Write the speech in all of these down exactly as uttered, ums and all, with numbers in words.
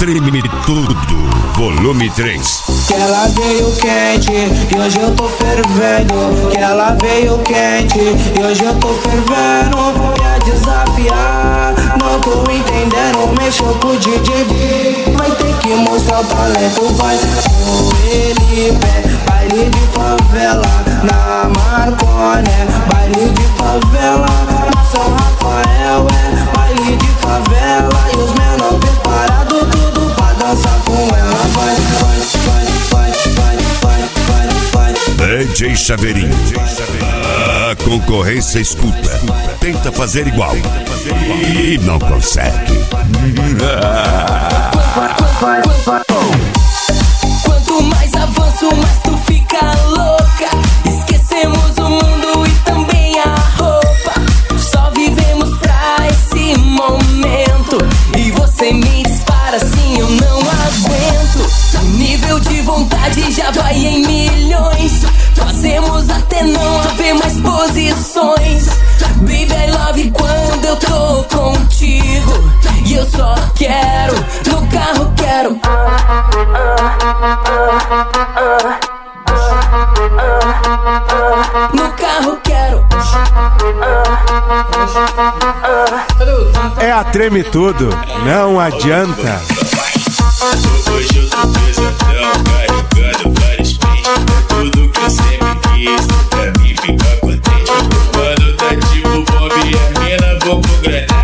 Treme tudo, volume três. Que ela veio quente e hoje eu tô fervendo. Que ela veio quente e hoje eu tô fervendo. Quer desafiar, não tô entendendo. Mexeu com o D J, vai ter que mostrar o talento. Vai com ele, pé, baile de favela. Na Marconé, baile de favela. Na São Rafael é baile de favela. E os menor preparados tudo pra dançar com ela. Vai, vai, vai, vai, vai, vai, vai, vai. D J Chaveirinho, a concorrência escuta, tenta fazer igual e não consegue. Quanto mais avanço, mais tu fica louca. Esquecemos o mundo e também a roupa. Só vivemos pra esse momento. E você me dispara assim, eu não aguento. O nível de vontade já vai em milhões. Fazemos até não haver mais posições. Baby, I love quando eu tô contigo. E eu só quero, no carro quero. No carro quero. É a Treme Tudo, não adianta. Hoje eu tô pesadão, carregando vários pentes. É tudo que eu sempre quis, pra mim ficar contente. Quando tá tipo Bob e a mina, vou pro granada.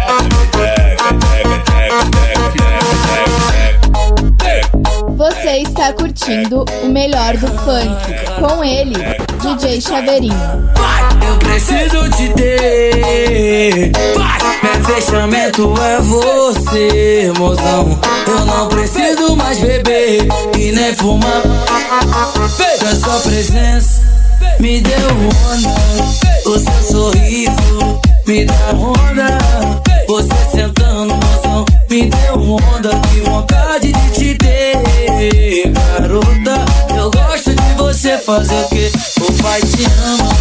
Você está curtindo o melhor do funk, com ele, D J Chaveirinho. Eu preciso te ter. Meu fechamento é você, mozão. Eu não preciso mais beber e nem fumar. A sua presença me deu onda. O seu sorriso me dá onda. Você sentando, mozão, me deu onda. Que vontade de te ter, garota. Eu gosto de você fazer o que o pai te ama.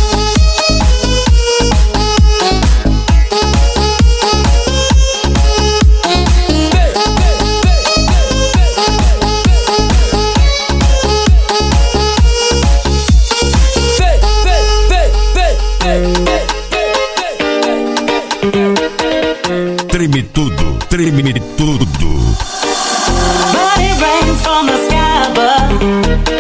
Treme tudo, treme tudo. Money rain from the sky above.